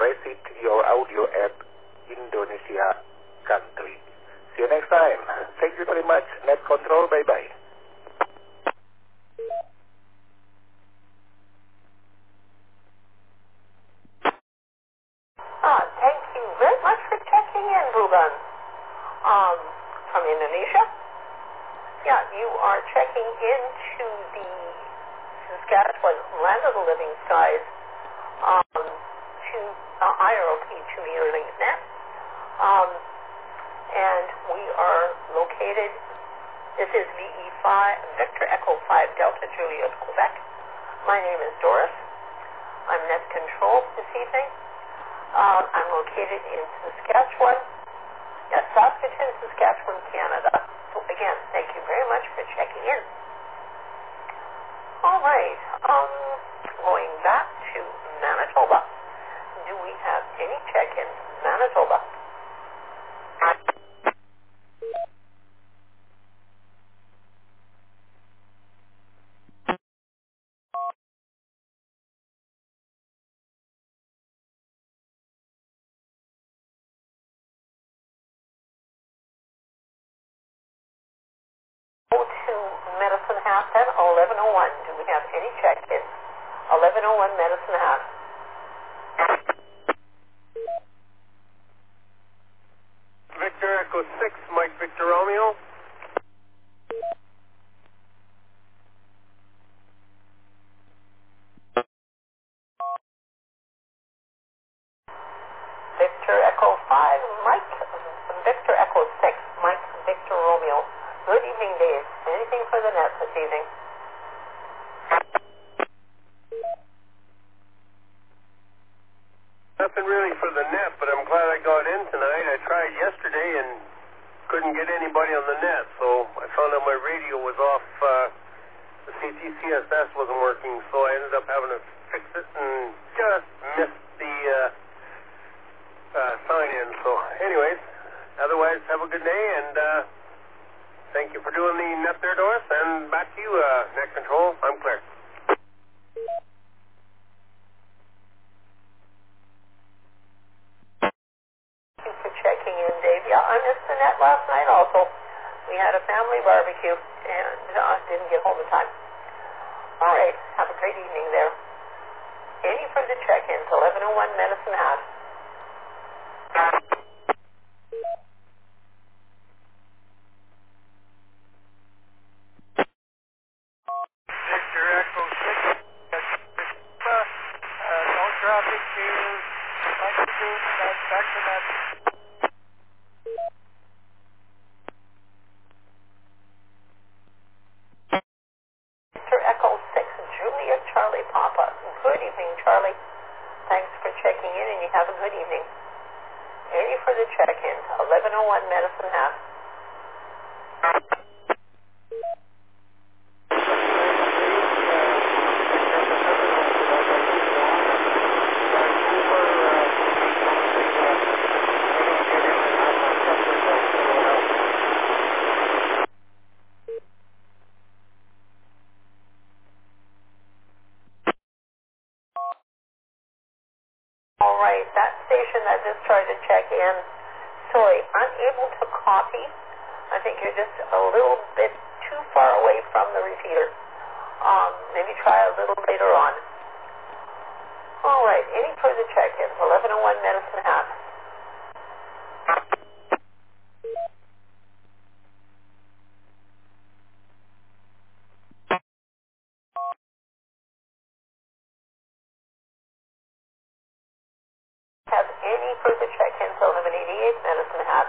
visit your audio app, Indonesia country. See you next time. Thank you very much. Net control. Bye-bye. Thank you very much for checking in, Ruben. From Indonesia. Yeah, you are checking into the Saskatchewan Land of the Living Skies to IROP 2-meter link net. And we are located, this is VE5, Victor Echo 5 Delta Juliet, Quebec. My name is Doris. I'm net control this evening. I'm located in Saskatchewan, Saskatoon, Saskatchewan, Canada. So again, thank you very much for checking in. All right, going back to Manitoba. Do we have any check-ins in Manitoba? Go to Medicine Hat then, 1101. Do we have any check-ins? 1101 Medicine Hat. Victor Echo 6, Mike Victor Romeo. Victor Echo 5, Mike Victor Echo 6, Mike Victor Romeo. Good evening, Dave. Anything for the net this evening? Nothing really for the net, but I'm glad I got in tonight. I tried yesterday and couldn't get anybody on the net, so I found out my radio was off. The CTCSS wasn't working, so I ended up having to fix it and just missed the sign-in. So anyways, otherwise, have a good day, and thank you for doing the net there, Doris, and back to you, net control. I'm clear. Thank you for checking in, Dave. Yeah, I missed the net last night also. We had a family barbecue and didn't get home in time. All right, have a great evening there. Any further check-ins? 1101 Medicine Hat. Victor Echo 6, no traffic here. Back to that. Victor Echo 6, Julia Charlie Papa. Good evening, Charlie. Thanks for checking in, and you have a good evening. Any further check-ins? 1101 Medicine Hat. All right, that station that just tried to check in, sorry, unable to copy. I think you're just a little bit too far away from the repeater. Maybe try a little later on. All right, any further check-ins? 1101 Medicine Hat. Have any further check-ins? 1188 Medicine Hat.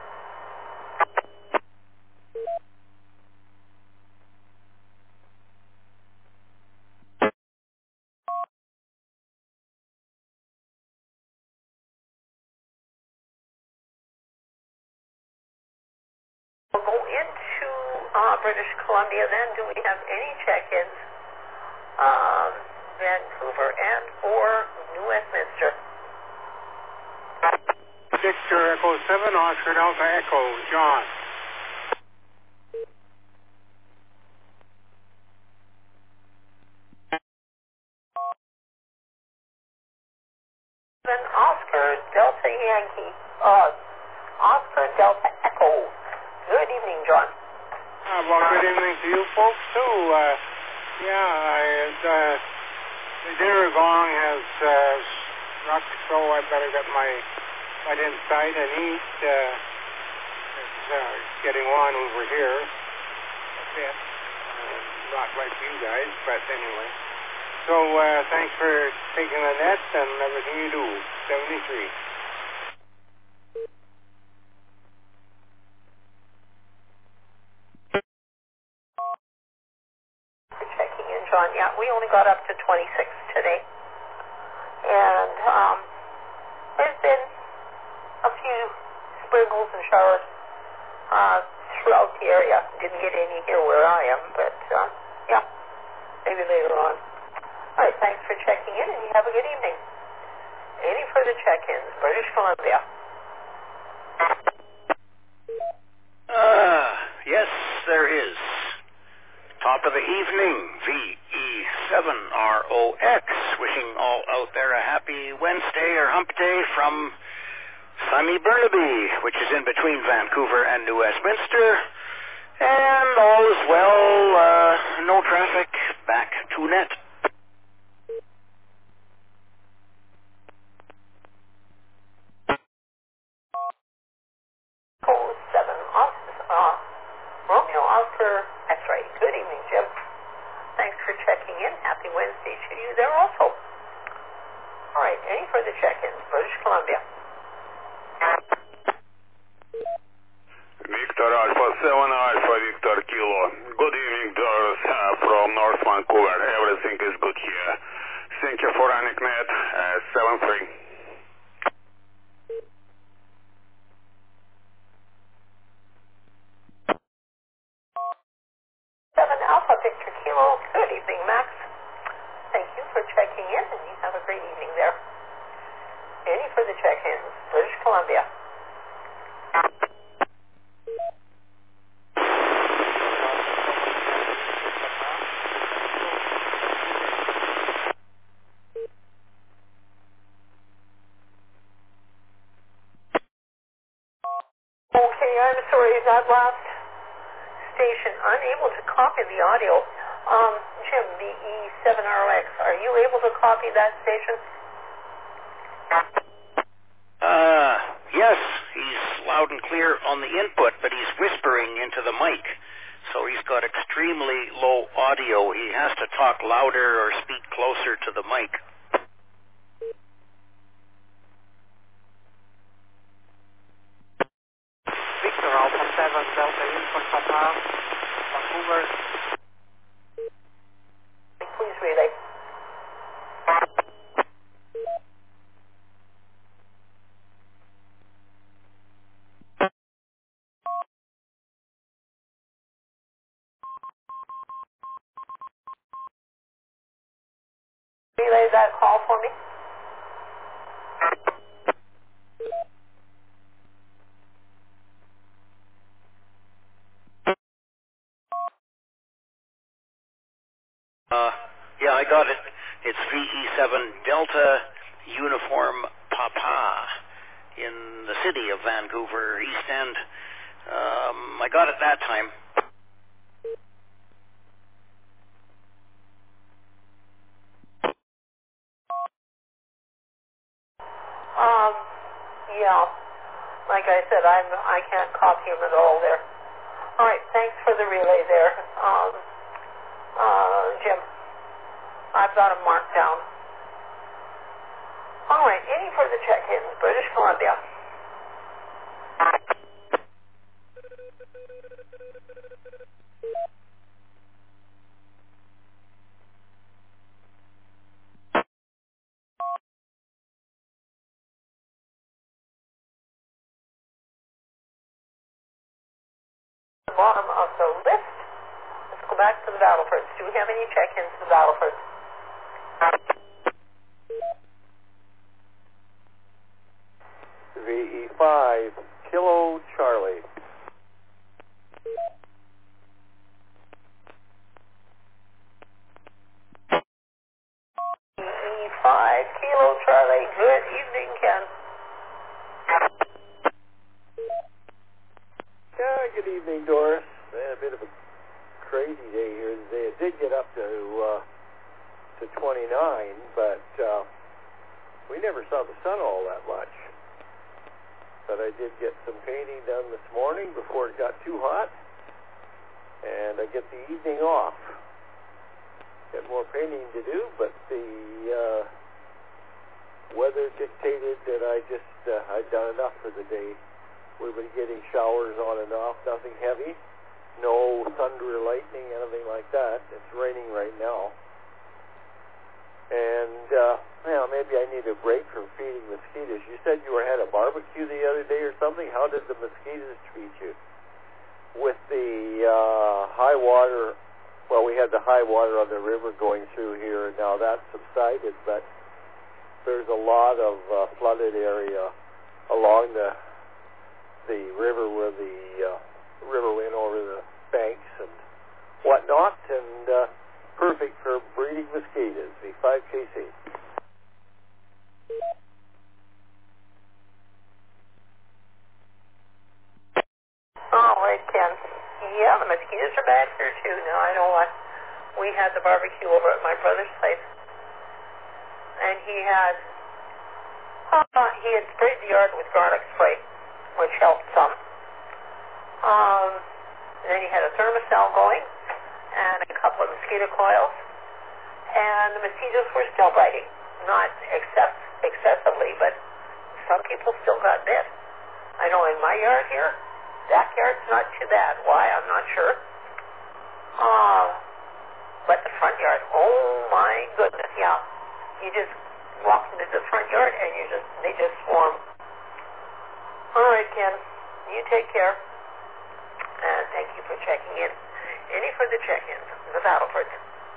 We'll go into British Columbia then. Do we have any check-ins? Vancouver and or New Westminster? Victor Echo 7, Oscar Delta Echo, John. Then Oscar Delta Yankee, Oscar Delta Echo. Good evening, John. Well, good evening to you folks, too. The dinner gong has struck, so I better get my butt inside and eat. It's getting on over here a bit. Not like you guys, but anyway. So, thanks for taking the net and everything you do. 73. Checking in, John. Yeah, we only got up to 26 today. And there's been a few sprinkles and showers throughout the area. Didn't get any here where I am, but yeah, maybe later on. All right, thanks for checking in, and you have a good evening. Any further check-ins? British Columbia. Yes, there is. Top of the evening, VE7ROX, wishing all out there a happy Wednesday or hump day from sunny Burnaby, which is in between Vancouver and New Westminster, and all is well, no traffic, back to net. Code 7, Romeo Oscar X-ray. Good evening, Jim. Thanks for checking in. Happy Wednesday to you there also. All right, any further check-ins? British Columbia. Victor Alpha 7 Alpha Victor Kilo. Good evening, Doris, from North Vancouver. Everything is good here. Thank you for running net 7-3. 7 Alpha Victor Kilo. Good evening, Max. Thank you for checking in, and you have a great evening there. Any further check-ins? British Columbia. Okay, I'm sorry, that last station, unable to copy the audio. Jim, the E7RX, are you able to copy that station? Yes, he's loud and clear on the input, but he's whispering into the mic, so he's got extremely low audio. He has to talk louder or speak closer to the mic. Victor Alpha 7 Delta Input Papa, Vancouver. Please relay. Relay that call for me. Yeah, I got it. It's VE7 Delta Uniform Papa in the city of Vancouver, East End. I got it that time. Yeah. Like I said, I can't copy him at all there. All right, thanks for the relay there, Jim. I've got him marked down. All right, any further check-ins? British Columbia. The bottom of the list. Let's go back to the Battlefords. Do we have any check-ins to the Battlefords? VE5 Kilo Charlie. VE5 Kilo Charlie. Good evening, Ken. evening, Doris. A bit of a crazy day here today. It did get up to 29, but we never saw the sun all that much. But I did get some painting done this morning before it got too hot, and I get the evening off. Got more painting to do, but the weather dictated that I'd done enough for the day. We've been getting showers on and off, nothing heavy, no thunder or lightning, anything like that. It's raining right now. And, maybe I need a break from feeding mosquitoes. You said you had a barbecue the other day or something. How did the mosquitoes treat you? With the high water, well, we had the high water on the river going through here, and now that's subsided, but there's a lot of flooded area along the river where the river went over the banks and whatnot, and perfect for breeding mosquitoes, the 5KC. All right, Ken. Yeah, the mosquitoes are bad here too. Now, I know what. We had the barbecue over at my brother's place, and he had sprayed the yard with garlic spray, which helped some. And then he had a thermostat going and a couple of mosquito coils, and the mosquitoes were still biting. Not excessively, but some people still got bit. I know in my yard here, backyard's not too bad. Why? I'm not sure. But the front yard, oh my goodness, yeah. You just walk into the front yard and they just swarm. All right, Ken, you take care. And thank you for checking in. Any further check-ins? The Battlefords.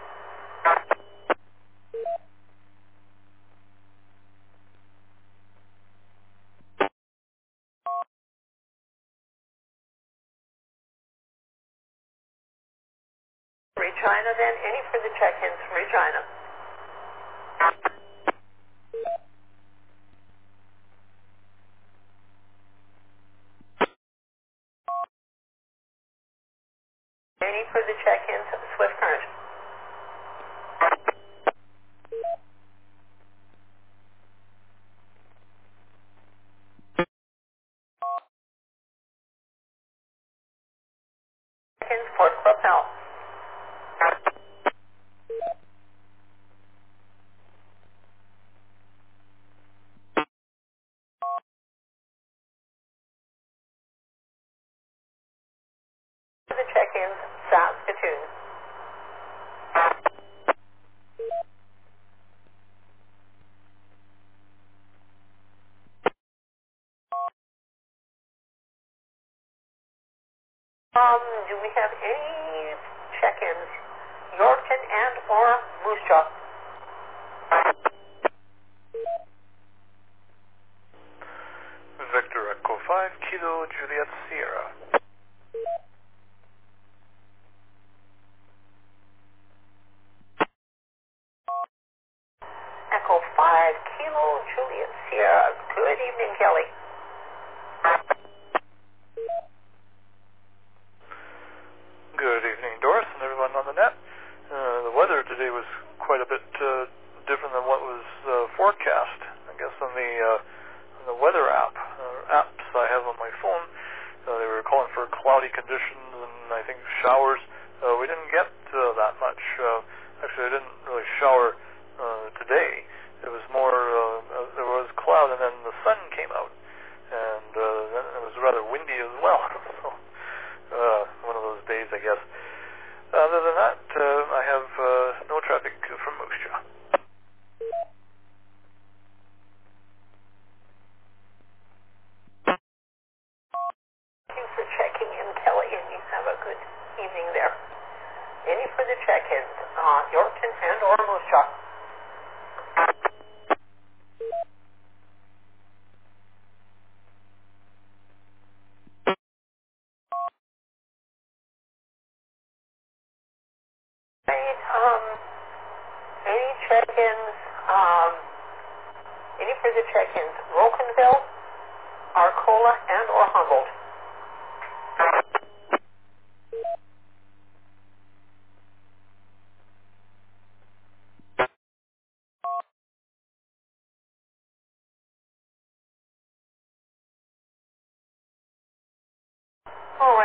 Regina, then. Any further check-ins from Regina? Any further check-ins at the Swift Current? Check-ins, Port Propel. The check-ins, Saskatoon. Do we have any check-ins, Yorkton and or Moose Jaw? Victor Echo 5, Kilo Juliet Sierra. Echo 5, Kilo Juliet Sierra. Good evening, Kelly. Good evening, Doris, and everyone on the net. The weather today was quite a bit different than what was forecast. I guess on the weather apps I have on my phone, they were calling for cloudy conditions and I think showers. We didn't get that much. Actually, I didn't really shower today. It was more, there was cloud and then the sun came out. And then it was rather windy as well. So, one of those days, I guess. Other than that, I have no traffic from Moose Jaw. Thank you for checking in, Kelly, and you have a good evening there. Any further check-ins, Yorkton and or Moose Jaw? Any check-ins, any further check-ins, Rocanville, Arcola, and or Humboldt?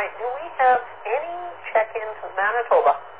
right, do we have any check-in to Manitoba?